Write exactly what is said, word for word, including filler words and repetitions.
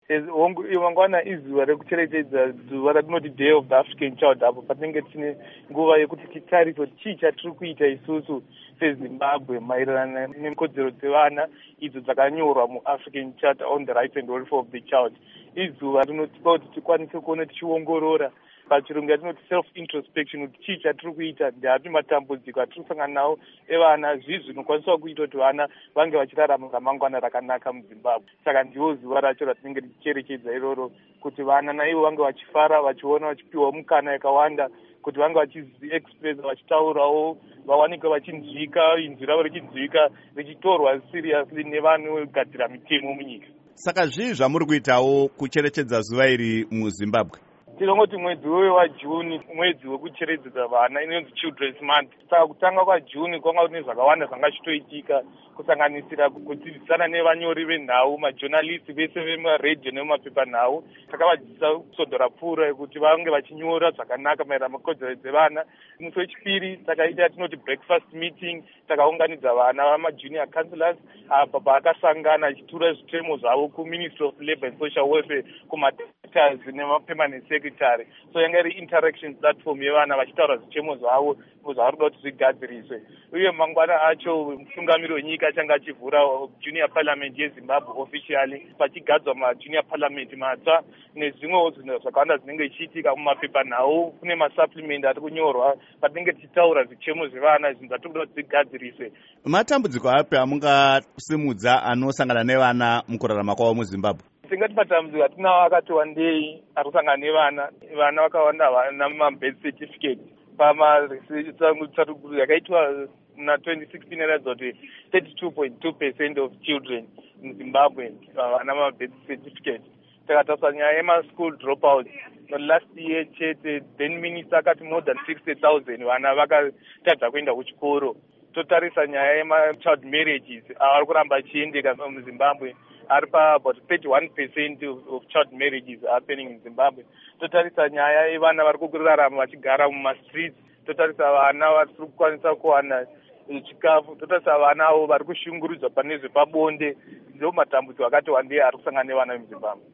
mangwana izuva rekucherechedza zuva ratinoti Day of the African Child, apo patinenge tine nguva yekuti titarise kuti chii chatiri kuita isusu seZimbabwe maererano nekodzero dzevana idzo dzakanyorwa muAfrican Charter on the Rights and Welfare of the Child. Izuva rinotipa kuti tikwanise kuona tichiongorora pachirungu yatinoti self introspection, kuti chii chatiri kuita, ndeapi matambudziko atiri kusangana nawo evana, zvii zvinokwaniswa kuita kuti vana vange vachirarama ramangwana rakanaka muZimbabwe. Saka ndiwo zuva racho ratinenge tichicherechedza iroro, kuti vana naivo vange vachifara, vachiona vachipiwa mukana yakawanda, kuti vange vachiexpressa, vachitaurawo, vawanike vachinzwika, inzwi ravo richinzwika, richitorwa seriously nevanogadzira mitemo munyika. Saka zvii zvamuri kuitawo kucherechedza zuva iri muZimbabwe? Tinongoti mwedzi waJuni mwedzi wekucherechedza vana, inonzi Children's Month. Saka kutanga kwaJuni kwanga kune zvakawanda zvanga chitoitika, kusanganisira kudzidzisana nevanyori venhau, majournalists vese vemaredhiyo nemumapepa nhau. Takavadzidzisa kusodhora pfuura yekuti vange vachinyora zvakanaka maererano nekodzero dzevana. Musi wechipiri takaita yatinoti breakfast meeting, takaunganidza vana vamajunior councillors apa paakasangana achitura zvitemo zvavo kuMinistry of Labour and Social Welfare, kumadoctors nemapermanent secretary. So yanga iri interaction platform yevana vachitaura zvitemo zvavo zvavari kuda kuti zvigadziriswe. Uye mangwana acho mutungamiri wenyika achanga achivhura junior parliament yeZimbabwe officially, pachigadzwa majunior parliament matsva nezvimwewo zvinhu zvakawanda zvinenge ichiitika mumapepa nhau. Kune masupplement ari kunyorwa patinenge tichitaura zvichemo zvevana, zvinhu zvatiri kuda kuti zvigadziriswe. Matambudziko api amungasimudza anosangana nevana mukurarama kwavo muZimbabwe? Tingati matambudziko atinawo akati wandei arikusangana nevana. Vana vakawanda vana mabirth certificate. Pamatsvarugudzo yakaitwa muna twenty sixteen yaratidza kuti thirty-two point two percent of children in Zimbabwe vana mabirth certificate. Takatarisa nyaya yemaschool dropouts, last year chete then minister akati more than sixty thousand vana vakatadza kuenda kuchikoro. Totarisa nyaya yema-child marriages avari kuramba achiendeka muZimbabwe, ari pa about thirty-one percent of, of child marriages happening in Zimbabwe. Totarisa nyaya yevana vari kurarama vachigara mumastreets, totarisa vana vari kukwanisa kuwana chikafu, totarisa vana avo vari kushungurudzwa pane zvepabonde. Ndiwo matambudziko akati wandei ari kusangana nevana vemuZimbabwe.